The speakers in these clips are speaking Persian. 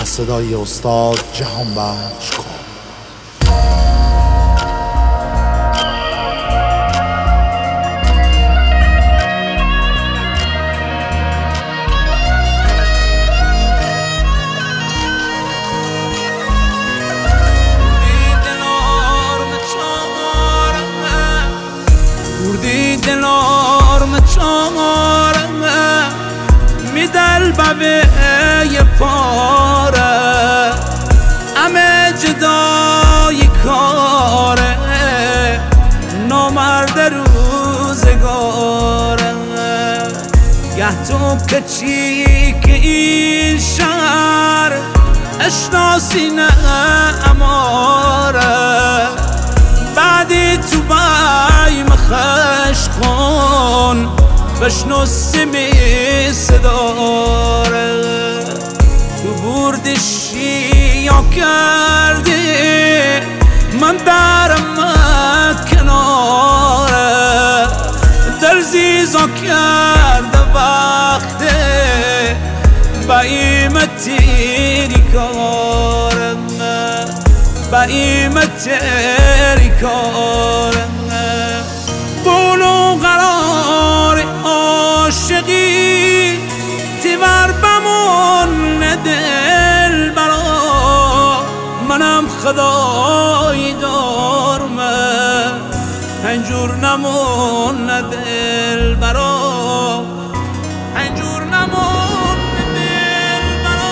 صدای استاد جهانبخش کن. دلار چارم میدل بوی پاره همه جدای کاره نامرد روزگاره گه تو کچی که این شهر اشناسی نه اماره بعدی تو بای مخش کن بشنو سمی صداره تو بردشی یا کردی من برم کناره در زیزا کرده وقته با ایمتی کارم با ایمتی کارم بولو قرار عاشقی تیور بمون دل برا منم خدای دارمه هنجور نمون دل برا هنجور نمون دل برا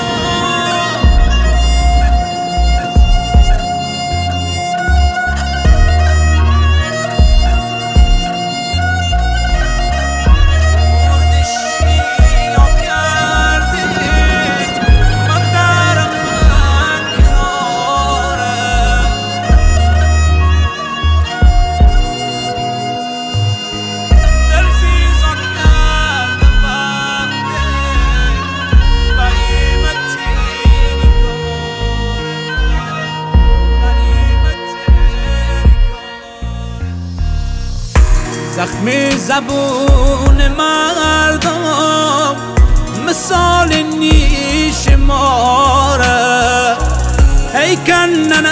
زخمی زبون مردم مثال نیش ماره هی کنن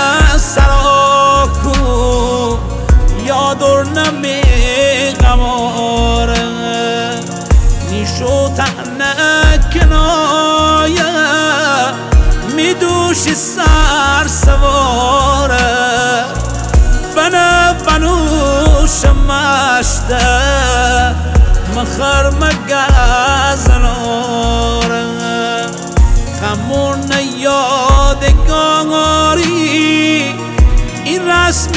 سراکو یادر نمی غماره نیشو تنه کنایه میدوشی سر سواره بنوش مشته مخر مگزناره همون یادگاری این رسم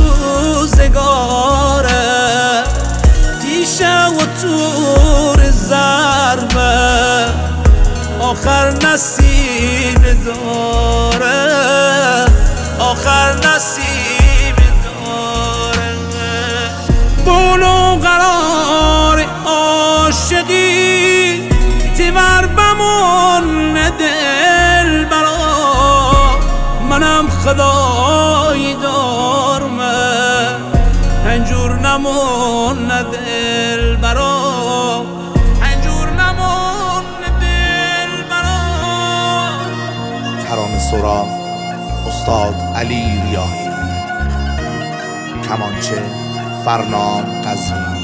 روزگاره تیشه و تور ضربه آخر نصیب داره آخر نصیب بولو قرار عاشقی تیور بمون دل برا منم خدای دارمه هنجور نمون دل برا هنجور نمون دل برا. ترانه سرا استاد علی ریاحی، کمانچه فرنام قزوینی،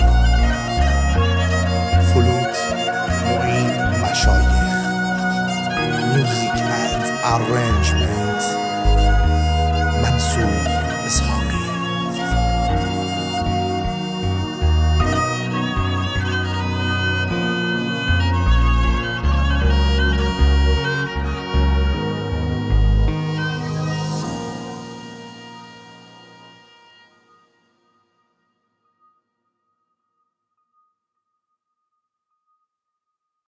فلوت معین مشایخ، میوزیک اند ارنجمنت